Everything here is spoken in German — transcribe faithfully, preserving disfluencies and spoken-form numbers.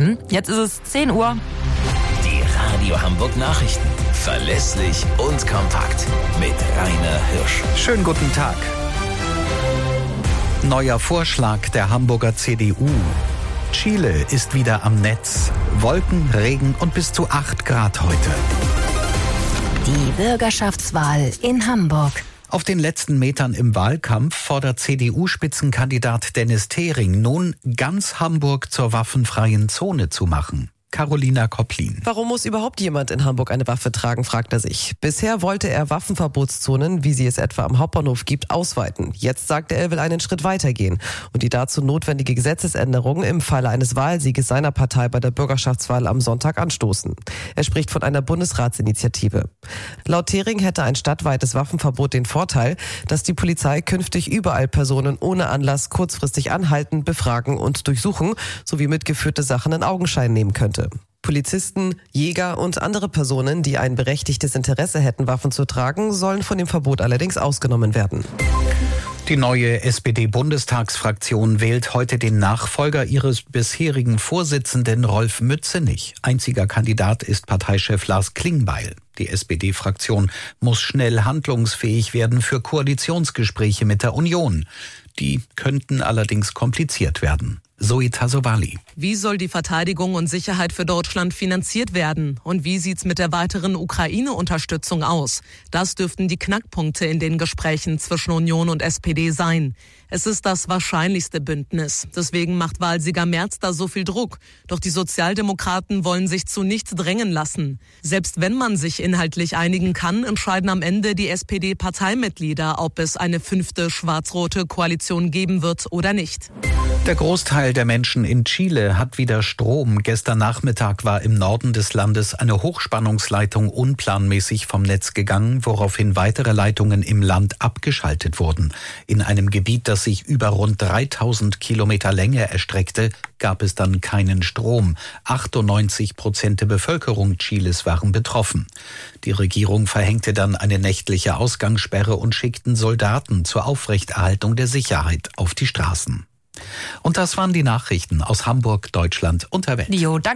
geben. Jetzt ist es zehn Uhr. Die Radio Hamburg Nachrichten. Verlässlich und kompakt. Mit Rainer Hirsch. Schönen guten Tag. Neuer Vorschlag der Hamburger C D U. Chile ist wieder am Netz. Wolken, Regen und bis zu acht Grad heute. Die Bürgerschaftswahl in Hamburg. Auf den letzten Metern im Wahlkampf fordert C D U-Spitzenkandidat Dennis Thering nun, ganz Hamburg zur waffenfreien Zone zu machen. Carolina Kopplin. Warum muss überhaupt jemand in Hamburg eine Waffe tragen, fragt er sich. Bisher wollte er Waffenverbotszonen, wie sie es etwa am Hauptbahnhof gibt, ausweiten. Jetzt sagt er, er will einen Schritt weitergehen und die dazu notwendige Gesetzesänderung im Falle eines Wahlsieges seiner Partei bei der Bürgerschaftswahl am Sonntag anstoßen. Er spricht von einer Bundesratsinitiative. Laut Thering hätte ein stadtweites Waffenverbot den Vorteil, dass die Polizei künftig überall Personen ohne Anlass kurzfristig anhalten, befragen und durchsuchen, sowie mitgeführte Sachen in Augenschein nehmen könnte. Polizisten, Jäger und andere Personen, die ein berechtigtes Interesse hätten, Waffen zu tragen, sollen von dem Verbot allerdings ausgenommen werden. Die neue S P D-Bundestagsfraktion wählt heute den Nachfolger ihres bisherigen Vorsitzenden Rolf Mützenich. Einziger Kandidat ist Parteichef Lars Klingbeil. Die S P D-Fraktion muss schnell handlungsfähig werden für Koalitionsgespräche mit der Union. Die könnten allerdings kompliziert werden. Zoe Tassovali. Wie soll die Verteidigung und Sicherheit für Deutschland finanziert werden? Und wie sieht's mit der weiteren Ukraine-Unterstützung aus? Das dürften die Knackpunkte in den Gesprächen zwischen Union und S P D sein. Es ist das wahrscheinlichste Bündnis. Deswegen macht Wahlsieger Merz da so viel Druck. Doch die Sozialdemokraten wollen sich zu nichts drängen lassen. Selbst wenn man sich inhaltlich einigen kann, entscheiden am Ende die S P D-Parteimitglieder, ob es eine fünfte schwarz-rote Koalition geben wird oder nicht. Der Großteil der Menschen in Chile hat wieder Strom. Gestern Nachmittag war im Norden des Landes eine Hochspannungsleitung unplanmäßig vom Netz gegangen, woraufhin weitere Leitungen im Land abgeschaltet wurden. In einem Gebiet, das sich über rund dreitausend Kilometer Länge erstreckte, gab es dann keinen Strom. achtundneunzig Prozent der Bevölkerung Chiles waren betroffen. Die Regierung verhängte dann eine nächtliche Ausgangssperre und schickten Soldaten zur Aufrechterhaltung der Sicherheit auf die Straßen. Und das waren die Nachrichten aus Hamburg, Deutschland und der Welt. Jo, danke.